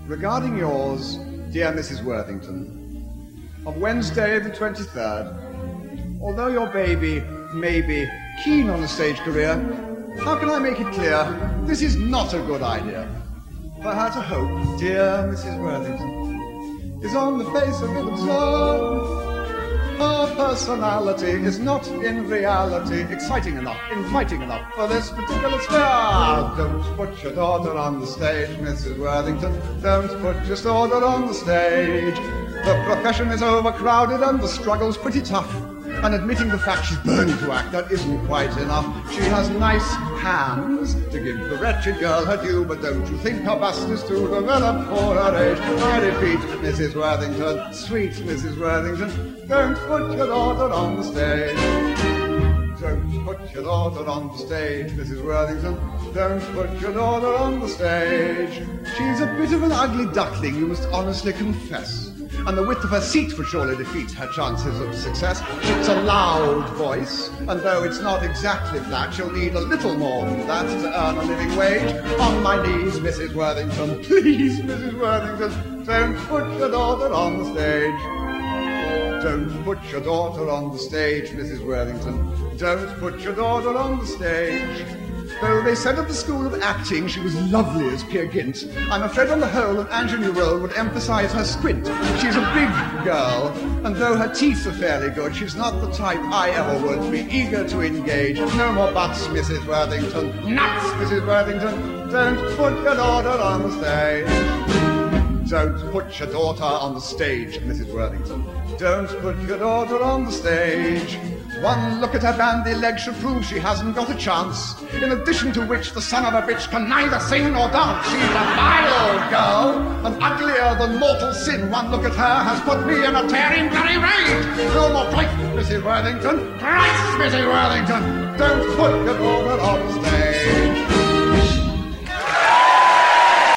Regarding yours, dear Mrs. Worthington, of Wednesday the 23rd, although your baby may be keen on a stage career, how can I make it clear this is not a good idea? For her to hope, dear Mrs. Worthington, is on the face of it absurd. Her personality is not in reality exciting enough, inviting enough for this particular sphere. Don't put your daughter on the stage, Mrs. Worthington. Don't put your daughter on the stage. The profession is overcrowded and the struggle's pretty tough. And admitting the fact she's burning to act, that isn't quite enough. She has nice hands to give the wretched girl her due, but don't you think her bust is too developed for her age? I repeat, Mrs. Worthington, sweet Mrs. Worthington, don't put your daughter on the stage. Don't put your daughter on the stage, Mrs. Worthington. Don't put your daughter on the stage. She's a bit of an ugly duckling, you must honestly confess. And the width of her seat would surely defeat her chances of success. It's a loud voice, and though it's not exactly flat, she'll need a little more than that to earn a living wage. On my knees, Mrs. Worthington, please, Mrs. Worthington, don't put your daughter on the stage. Don't put your daughter on the stage, Mrs. Worthington. Don't put your daughter on the stage. Though they said at the School of Acting she was lovely as Peer Gynt, I'm afraid on the whole an ingenue role would emphasize her squint. She's a big girl, and though her teeth are fairly good, she's not the type I ever would be eager to engage. No more buts, Mrs. Worthington. Nuts, Mrs. Worthington. Don't put your daughter on the stage. Don't put your daughter on the stage, Mrs. Worthington. Don't put your daughter on the stage. One look at her bandy legs should prove she hasn't got a chance. In addition to which, the son of a bitch can neither sing nor dance. She's a vile girl, and uglier than mortal sin. One look at her has put me in a tearing bloody rage. No more Christ, Mrs. Worthington. Christ, Mrs. Worthington. Don't